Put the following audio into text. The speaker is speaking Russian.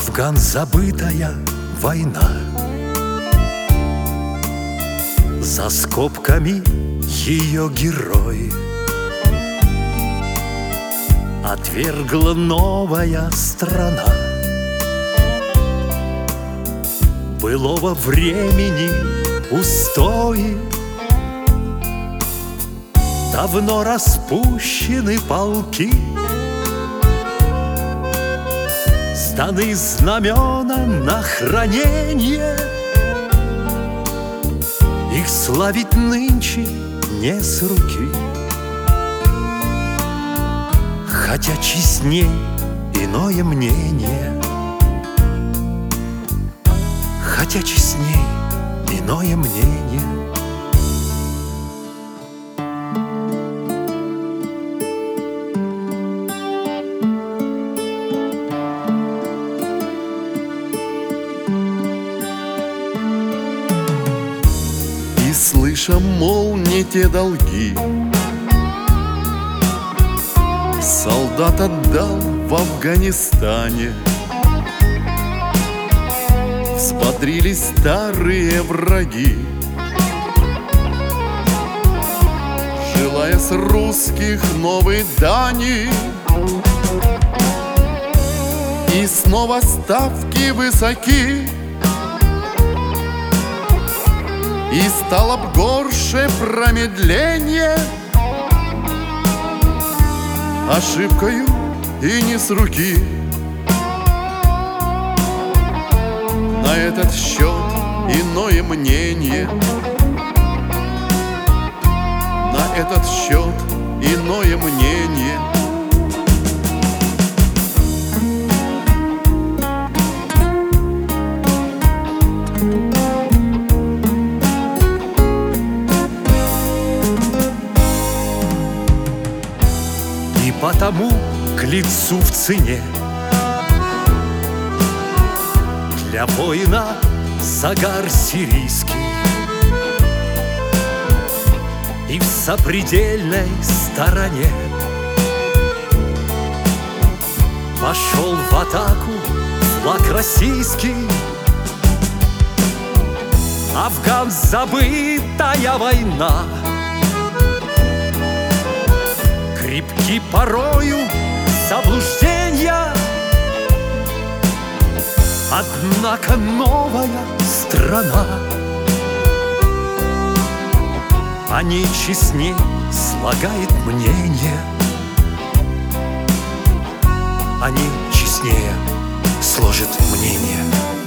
Афган — забытая война. За скобками ее герой отвергла новая страна. Былого времени устои давно распущены полки, сданы знамена на хранение. Их славить нынче не с руки, хотя честней иное мнение, хотя честней иное мнение. И слыша, мол, не те долги солдат отдал в Афганистане, взбодрились старые враги, желая с русских новой дани. И снова ставки высоки, и стало б горше промедление, ошибкою и не с руки. На этот счет иное мнение, на этот счет иное мнение. И потому к лицу в цене для воина загар сирийский, и в сопредельной стороне пошел в атаку флаг российский. Афган — забытая война, крепки порою заблуждения, однако новая страна о ней честней слагает мнение, о ней честнее сложит мнение.